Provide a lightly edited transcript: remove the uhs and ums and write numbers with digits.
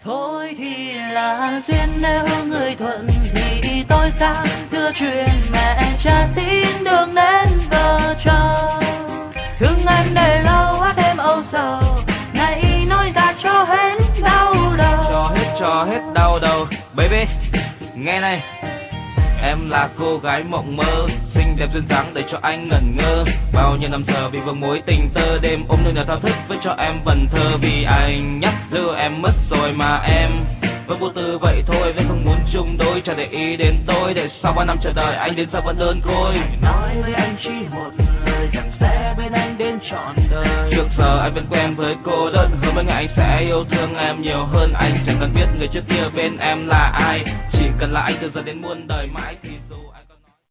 Thôi thì là duyên, nếu người thuận thì tôi sang đưa truyền mẹ cha xin đường đến vợ chồng. Thương em để lâu hát em âu sầu, này nói ra cho hết đau đầu. Cho hết đau đầu. Baby, nghe này, em là cô gái mộng mơ, xinh đẹp duyên dáng để cho anh ngẩn ngơ. Bao nhiêu năm giờ vì vương mối tình tơ, đêm ôm nỗi nhớ thao thức với cho em vần thơ. Vì anh nhắc đưa em mất rồi mà em vẫn vô tư vậy thôi, vẫn không muốn chung đôi. Chẳng để ý đến tôi, để sau 3 năm chờ đợi anh đến giờ vẫn đơn côi. Nói với anh chỉ một lời, rằng sẽ bên anh đến trọn đời. Trước giờ anh vẫn quen với cô đơn, hơn mấy ngày anh sẽ yêu thương em nhiều hơn. Anh chẳng cần biết người trước kia bên em là ai, chỉ cần là anh từ giờ đến muôn đời mãi thì